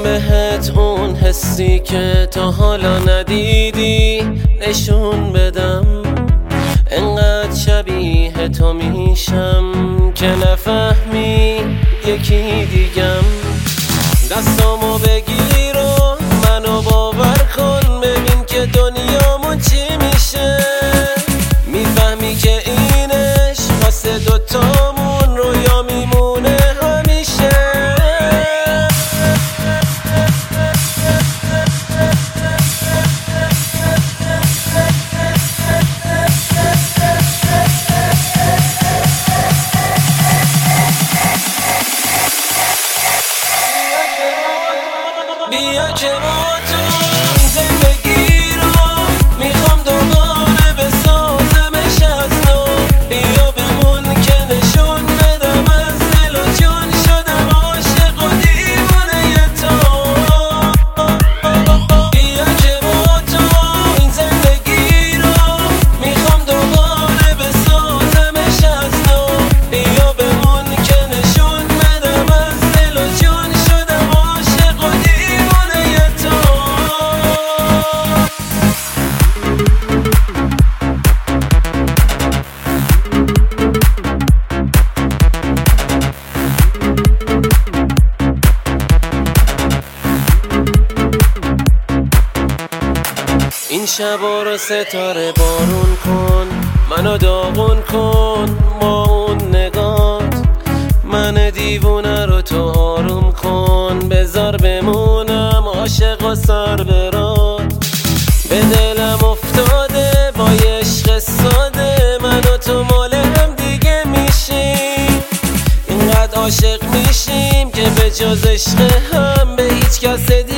بهت اون حسی که تا حالا ندیدی نشون بدم. انقدر شبیه تو میشم که نفهمی یکی دیگم. دستامو بگیر و منو باور کن، ببین که دنیامون چی میشه. میفهمی که اینش واسه دوتامون رویا میمونه همیشه. بیا که با تو زندگی رو میخوام دوباره بسازمش از نو. بیا بمون که نشون بدم از دل و جون شدم عاشق و دیوانه تو. بیا که با تو این زندگی رو میخوام دوباره بسازمش از نو. بیا بمون که نشون بدم از دل و جون شدم عاشق و دیوانه تو. این شبا رو ستاره بارون کن، منو داغون کن با اون نگات. من دیوونه رو تو آروم کن، بذار بمونم عاشق و سر برات. به دلم افتاده با یه عشق ساده، من و تو مال هم دیگه میشیم. اینقدر عاشق میشیم که به جز عشق هم به هیچ کس